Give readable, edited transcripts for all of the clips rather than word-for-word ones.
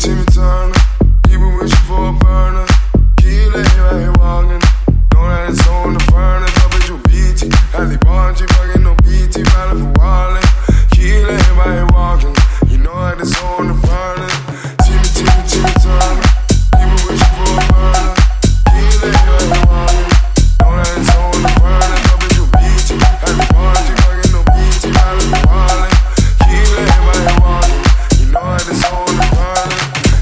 Timmy Turner. People wishing for a burner. Key lay right here walking. Know that it's on the furnace. Up at your BT. Halle Bargy, fucking no BT. Valid for Wallin. Key lay right here walking. You know that it's on the furnace. Timmy Turner. People wishing for a burner. Key lay right here walking. Know that it's on the furnace. Up at your BT. Halle Bargy, fucking no BT. Valid for Wallin. Key lay right here walking. You know that it's on the furnace.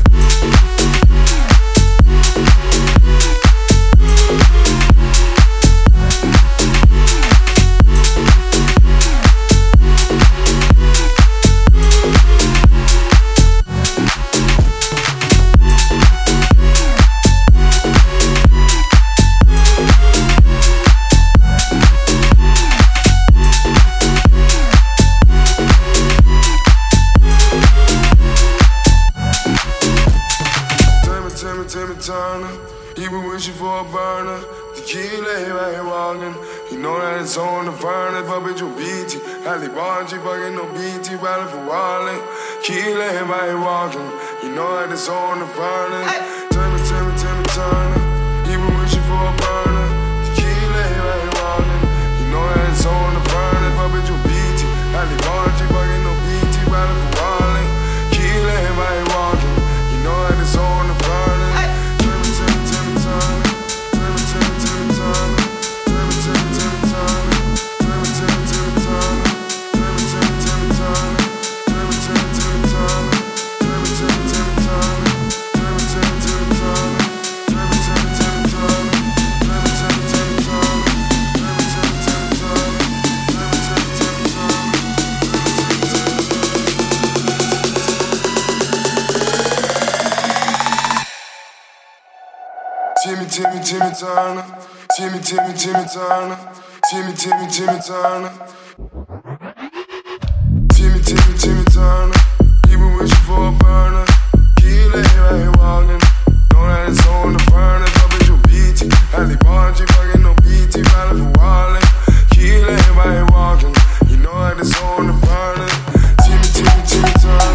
Timmy Turner, he been wishing for a burner. The key lay right here walking. You know that it's on the furnace. Up at your BT. Halle Bargy, fucking no BT. Valid for Wallin. Key lay right here walking. You know that it's on the furnace. Timmy Turner, he been wishing for a burner. The key lay right here walking. You know that it's on the furnace. Up at your BT. Halle Bargy, fucking no BT. Valid for Wallin. Key lay right here walking. You know that it's on the furnace. Timmy Turner, Timmy Turner, Timmy Turner, Timmy Turner, he been wishing for a burner. Key lay right here walking. Know that it's on the furnace. Up at your BT. Halle Bargy, fucking no BT. Valid for Wallin. Key lay right here walking. You know that it's on the furnace. Timmy Turner.